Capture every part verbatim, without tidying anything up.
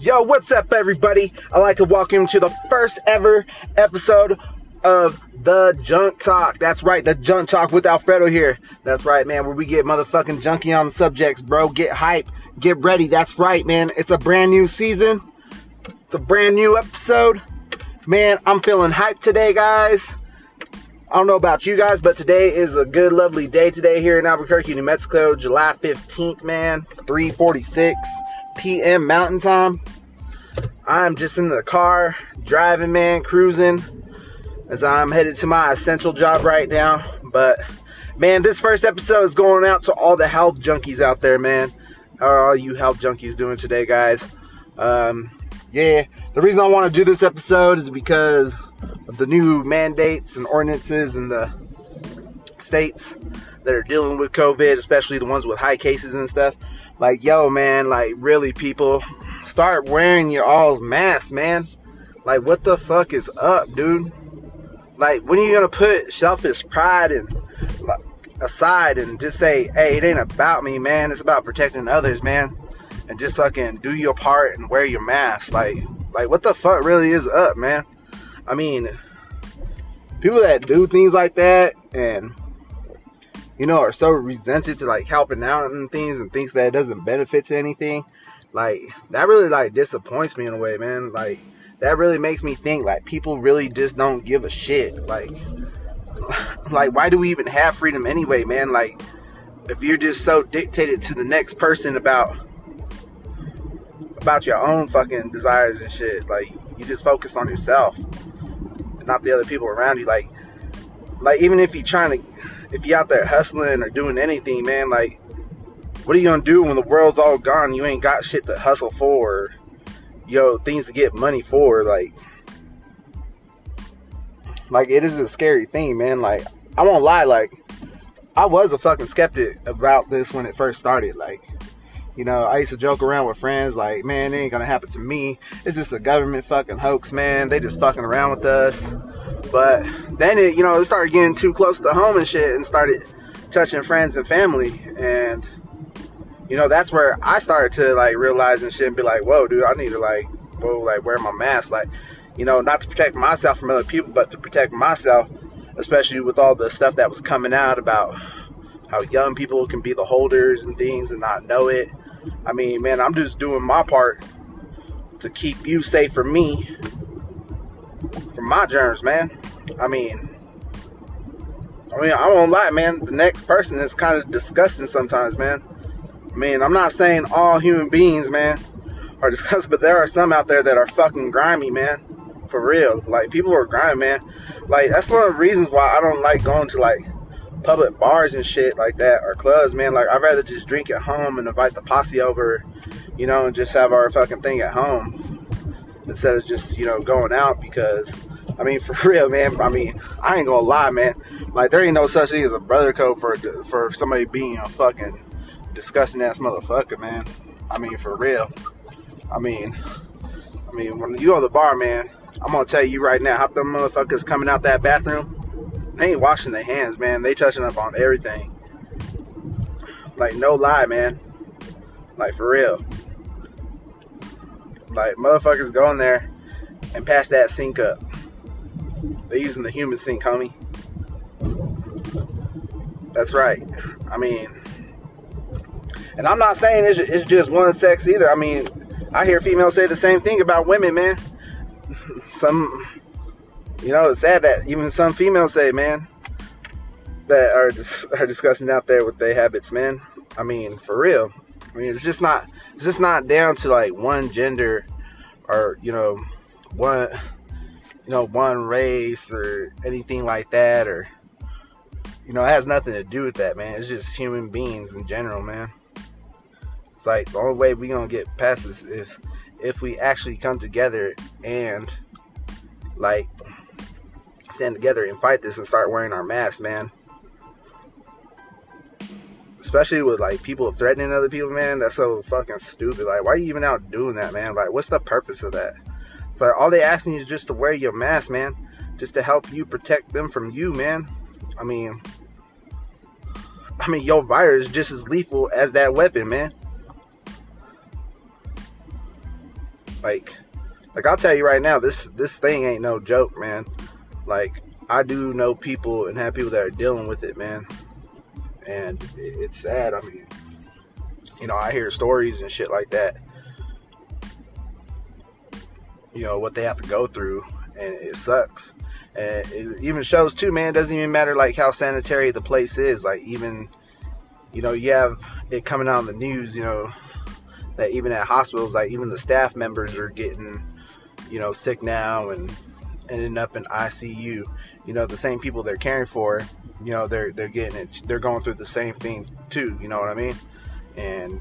Yo, what's up, everybody? I'd like to welcome you to the first ever episode of The Junk Talk. That's right, The Junk Talk with Alfredo here. That's right, man, where we get motherfucking junky on the subjects, bro. Get hype, get ready. That's right, man. It's a brand new season. It's a brand new episode. Man, I'm feeling hyped today, guys. I don't know about you guys, but today is a good, lovely day today here in Albuquerque, New Mexico. July fifteenth, man. three forty-six p m Mountain Time. I'm just in the car, driving, man, cruising, as I'm headed to my essential job right now. But, man, this first episode is going out to all the health junkies out there, man. How are all you health junkies doing today, guys? Um, yeah, the reason I want to do this episode is because of the new mandates and ordinances in the states that are dealing with COVID, especially the ones with high cases and stuff. Like, yo, man, like, really, people, start wearing your all's masks, man. Like, what the fuck is up, dude? Like, when are you gonna put selfish pride and like, aside and just say, hey, it ain't about me, man. It's about protecting others, man. And just fucking do your part and wear your mask. Like, like, what the fuck really is up, man? I mean, people that do things like that and, you know, are so resented to, like, helping out and things and thinks that it doesn't benefit to anything, like, that really, like, disappoints me in a way, man. Like, that really makes me think, like, people really just don't give a shit. Like, like, why do we even have freedom anyway, man? Like, if you're just so dictated to the next person about, about your own fucking desires and shit, like, you just focus on yourself, not the other people around you. Like, like even if you're trying to, if you're out there hustling or doing anything, man, like, what are you gonna do when the world's all gone? You ain't got shit to hustle for, or, you know, things to get money for. Like, like it is a scary thing, man. Like, I won't lie, like, I was a fucking skeptic about this when it first started. Like, you know, I used to joke around with friends like, man, it ain't gonna happen to me. It's just a government fucking hoax, man. They just fucking around with us. But then it, you know, it started getting too close to home and shit and started touching friends and family. And, you know, that's where I started to, like, realize and shit and be like, whoa, dude, I need to, like, whoa, like, wear my mask. Like, you know, not to protect myself from other people, but to protect myself, especially with all the stuff that was coming out about how young people can be the holders and things and not know it. I mean, man, I'm just doing my part to keep you safe from me, from my germs, man. I mean, I mean, I won't lie, man. The next person is kind of disgusting sometimes, man. I mean, I'm not saying all human beings, man, are disgusting, but there are some out there that are fucking grimy, man. For real. Like, people are grimy, man. Like, that's one of the reasons why I don't like going to, like, public bars and shit like that, or clubs, man. Like, I'd rather just drink at home and invite the posse over, you know, and just have our fucking thing at home instead of just, you know, going out. Because, I mean, for real, man, I mean, I ain't gonna lie, man. Like, there ain't no such thing as a brother code for for somebody being a fucking disgusting ass motherfucker, man. I mean, for real. I mean, I mean, when you go to the bar, man, I'm gonna tell you right now, how them motherfuckers coming out that bathroom, they ain't washing their hands, man. They touching up on everything. Like, no lie, man. Like, for real. Like, motherfuckers go in there and pass that sink up. They using the human sink, homie. That's right. I mean, and I'm not saying it's, it's just one sex either. I mean, I hear females say the same thing about women, man. Some... You know, it's sad that even some females say, man, that are dis- are disgusting out there with their habits, man. I mean, for real. I mean, it's just not it's just not down to, like, one gender or, you know, one you know one race or anything like that, or, you know, it has nothing to do with that, man. It's just human beings in general, man. It's like the only way we gonna get past this is if we actually come together and, like, stand together and fight this and start wearing our masks, man. Especially with, like, people threatening other people, man. That's so fucking stupid. Like, why are you even out doing that, man? Like, what's the purpose of that? It's like, all they asking you is just to wear your mask, man. Just to help you protect them from you, man. I mean, I mean, your virus is just as lethal as that weapon, man. Like, like I'll tell you right now, this this thing ain't no joke, man. Like, I do know people and have people that are dealing with it, man. And it, it's sad. I mean, you know, I hear stories and shit like that. You know, what they have to go through, and it sucks. And it even shows too, man. It doesn't even matter like how sanitary the place is. Like, even, you know, you have it coming out on the news, you know, that even at hospitals, like even the staff members are getting, you know, sick now and ending up in I C U. You know, the same people they're caring for, you know, they're they're getting it. They're going through the same thing too. You know what I mean? And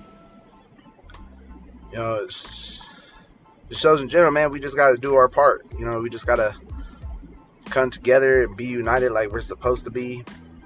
you know, it's, it shows in general, man. We just got to do our part. You know, we just got to come together and be united like we're supposed to be,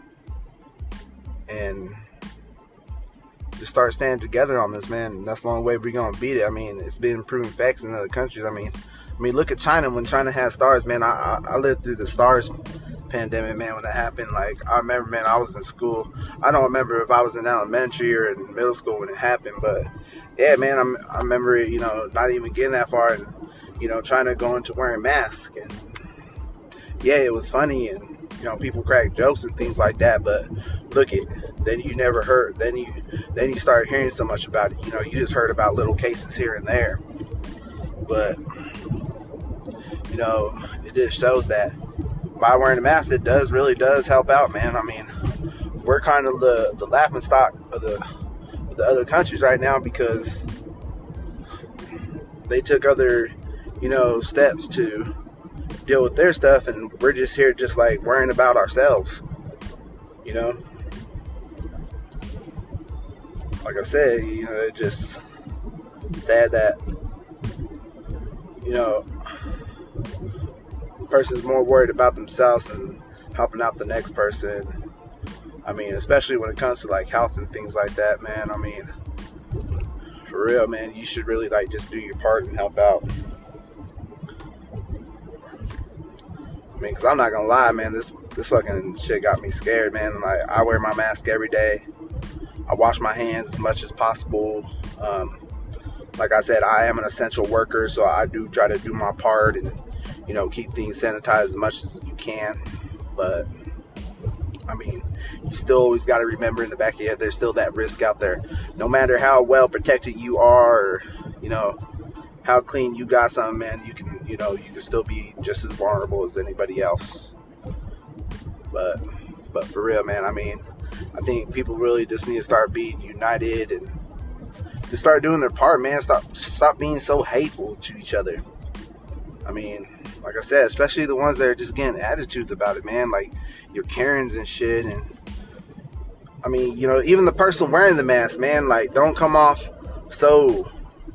and just start standing together on this, man. And that's the only way we're gonna beat it. I mean, it's been proven facts in other countries. I mean, I mean, look at China. When China had SARS, man, I, I, I lived through the SARS pandemic, man, when that happened. Like, I remember, man, I was in school. I don't remember if I was in elementary or in middle school when it happened, but yeah, man, I'm, I remember, you know, not even getting that far and, you know, trying to go into wearing masks. And yeah, it was funny, and, you know, people crack jokes and things like that, but look it, then you never heard, then you, then you start hearing so much about it. You know, you just heard about little cases here and there, but, you know, it just shows that by wearing a mask, it does really does help out, man. I mean, we're kind of the, the laughing stock of the, of the other countries right now because they took other, you know, steps to deal with their stuff, and we're just here just like worrying about ourselves, you know. Like I said, you know, it's just sad that, you know, person's more worried about themselves than helping out the next person. I mean, especially when it comes to like health and things like that, man. I mean, for real, man, you should really like just do your part and help out. I mean, cause I'm not gonna lie, man, this this fucking shit got me scared, man. Like, I wear my mask every day. I wash my hands as much as possible. Um, like I said, I am an essential worker, so I do try to do my part and, you know, keep things sanitized as much as you can. But I mean, you still always got to remember in the back of your head, there's still that risk out there. No matter how well protected you are, or, you know, how clean you got something, man, you can, you know, you can still be just as vulnerable as anybody else. But, but for real, man, I mean, I think people really just need to start being united and just start doing their part, man. Stop, just stop being so hateful to each other. I mean, like I said, especially the ones that are just getting attitudes about it, man. Like your Karens and shit. And I mean, you know, even the person wearing the mask, man, like, don't come off so,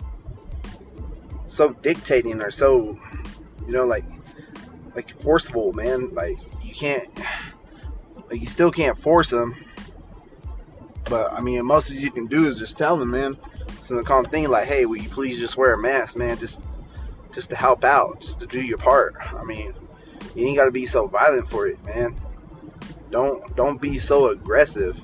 so dictating or so, you know, like, like forceful, man. Like, you can't, like, you still can't force them. But I mean, most of you can do is just tell them, man. So the common thing, like, hey, will you please just wear a mask, man? Just, just to help out, just to do your part. I mean, you ain't got to be so violent for it, man. Don't, don't be so aggressive.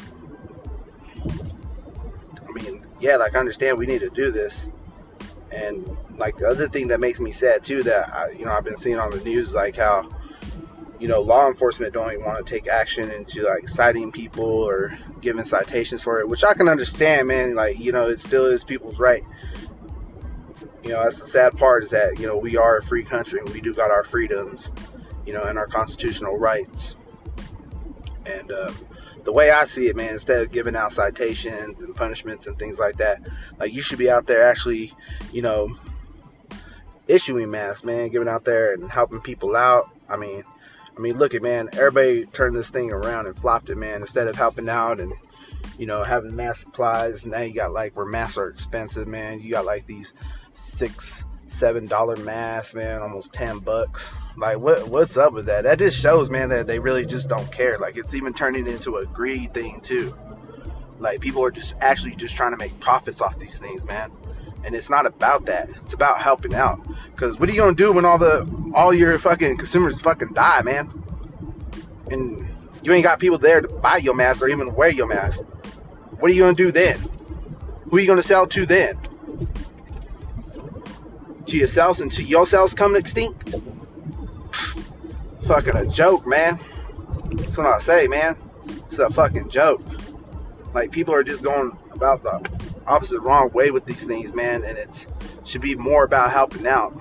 I mean, yeah, like, I understand we need to do this. And like, the other thing that makes me sad too, that I, you know, I've been seeing on the news, like how, you know, law enforcement don't even want to take action into like citing people or giving citations for it, which I can understand, man. Like, you know, it still is people's right. You know, that's the sad part, is that, you know, we are a free country and we do got our freedoms, you know, and our constitutional rights. And uh, the way I see it, man, instead of giving out citations and punishments and things like that, like, you should be out there actually, you know, issuing masks, man, giving out there and helping people out. I mean, I mean, look at, man, everybody turned this thing around and flopped it, man. Instead of helping out and, you know, having mask supplies, now you got, like, where masks are expensive, man. You got like these six, seven dollar masks, man, almost ten bucks. Like, what what's up with that? That just shows, man, that they really just don't care. Like, it's even turning into a greed thing too. Like, people are just actually just trying to make profits off these things, man. And it's not about that. It's about helping out. Because what are you gonna do when all the all your fucking consumers fucking die, man? And you ain't got people there to buy your mask or even wear your mask. What are you gonna do then? Who are you gonna sell to then? to yourselves and to yourselves coming extinct. Fucking a joke, man. That's what I say, man. It's a fucking joke. Like, people are just going about the opposite wrong way with these things, man, and it's should be more about helping out.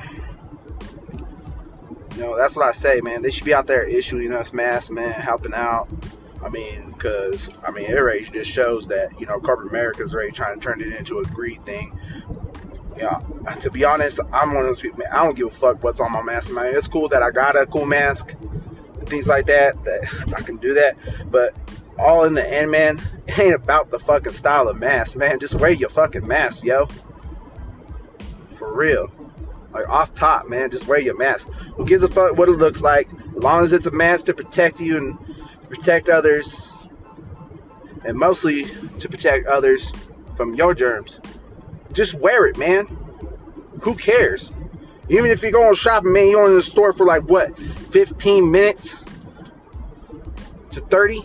You know, that's what I say, man. They should be out there issuing us masks, man, helping out. I mean, because, I mean, it already just shows that, you know, corporate America is already trying to turn it into a greed thing. Yeah, to be honest, I'm one of those people, man, I don't give a fuck what's on my mask, man. It's cool that I got a cool mask and things like that, that I can do that. But all in the end, man, it ain't about the fucking style of mask, man. Just wear your fucking mask, yo. For real. Like, off top, man, just wear your mask. Who gives a fuck what it looks like? As long as it's a mask to protect you and protect others. And mostly to protect others from your germs. Just wear it, man. Who cares? Even if you're going shopping, man, you're in the store for like, what, fifteen minutes to thirty?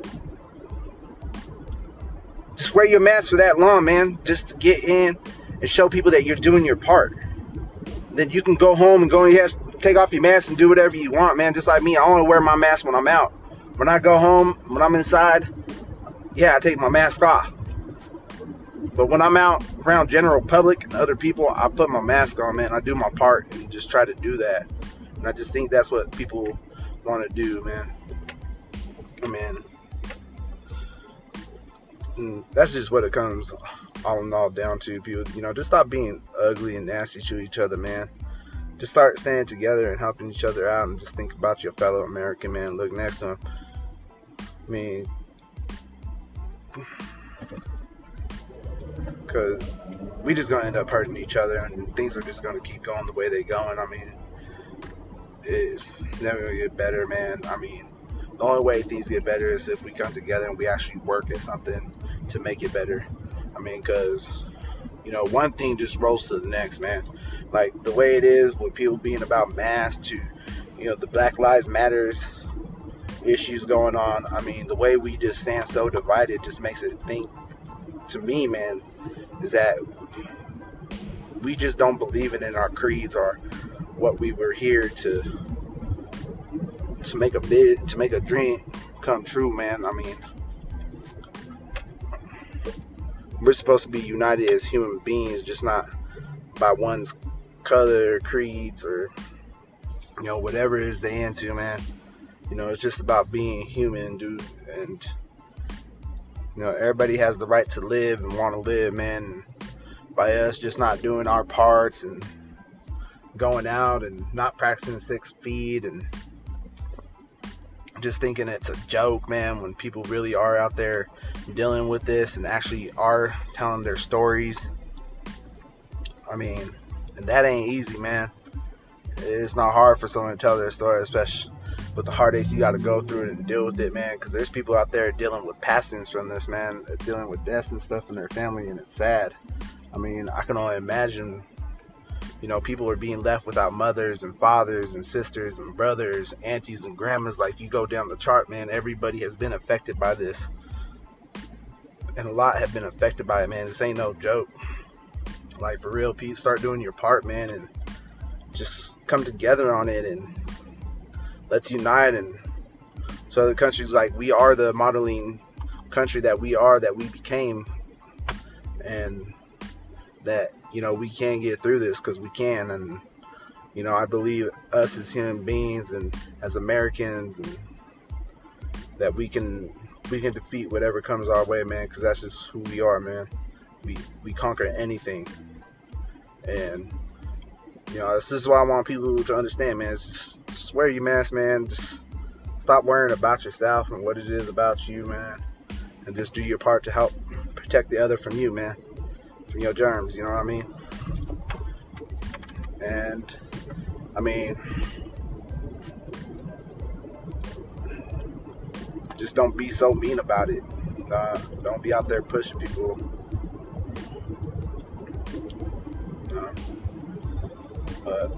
Just wear your mask for that long, man. Just to get in and show people that you're doing your part. Then you can go home and go and yes, take off your mask and do whatever you want, man. Just like me, I only wear my mask when I'm out. When I go home, when I'm inside, yeah, I take my mask off. But when I'm out around general public and other people, I put my mask on, man. I do my part and just try to do that. And I just think that's what people want to do, man. I mean, and that's just what it comes all in all down to. People, you know, just stop being ugly and nasty to each other, man. Just start standing together and helping each other out, and just think about your fellow American, man. Look next to him. I mean, because we just gonna end up hurting each other, and things are just gonna keep going the way they going. I mean, it's never gonna get better, man. I mean, the only way things get better is if we come together and we actually work at something to make it better. I mean, because, you know, one thing just rolls to the next, man. Like, the way it is with people being about masks to, you know, the Black Lives Matters issues going on. I mean, the way we just stand so divided just makes it think, to me, man, is that we just don't believe it in our creeds or what we were here to to make a bid, to make a dream come true, man. I mean, we're supposed to be united as human beings, just not by one's color, creeds, or, you know, whatever it is they into, man. You know, it's just about being human, dude. And, you know, everybody has the right to live and want to live, man. And by us just not doing our parts and going out and not practicing six feet and just thinking it's a joke, man, when people really are out there dealing with this and actually are telling their stories. I mean, and that ain't easy, man. It's not hard for someone to tell their story, especially with the heartaches you got to go through and deal with it, man, because there's people out there dealing with passings from this, man, dealing with deaths and stuff in their family, and it's sad. I mean, I can only imagine, you know, people are being left without mothers and fathers and sisters and brothers, aunties and grandmas. Like, you go down the chart, man, everybody has been affected by this. And a lot have been affected by it, man. This ain't no joke. Like, for real, people, start doing your part, man, and just come together on it, and let's unite. And so other countries, like, we are the modeling country that we are, that we became, and that, you know, we can get through this, because we can. And, you know, I believe us as human beings and as Americans, and that we can we can defeat whatever comes our way, man, because that's just who we are, man. We we conquer anything. And, you know, this is what I want people to understand, man. It's just, just wear your mask, man. Just stop worrying about yourself and what it is about you, man. And just do your part to help protect the other from you, man. From your germs, you know what I mean? And, I mean, just don't be so mean about it. Uh, don't be out there pushing people. Uh, but,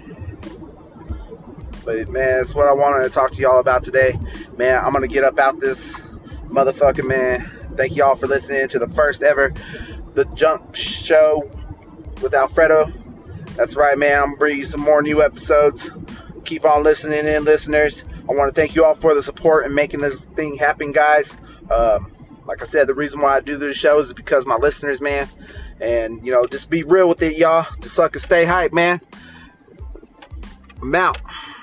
but, man, that's what I wanted to talk to y'all about today. Man, I'm going to get up out this motherfucker, man. Thank y'all for listening to the first ever The Junk Show with Alfredo. That's right, man. I'm gonna bring you some more new episodes. Keep on listening in, listeners. I want to thank you all for the support and making this thing happen, guys. Um, like I said, the reason why I do this show is because of my listeners, man. And, you know, just be real with it, y'all. Just so I can stay hype, man. I'm out.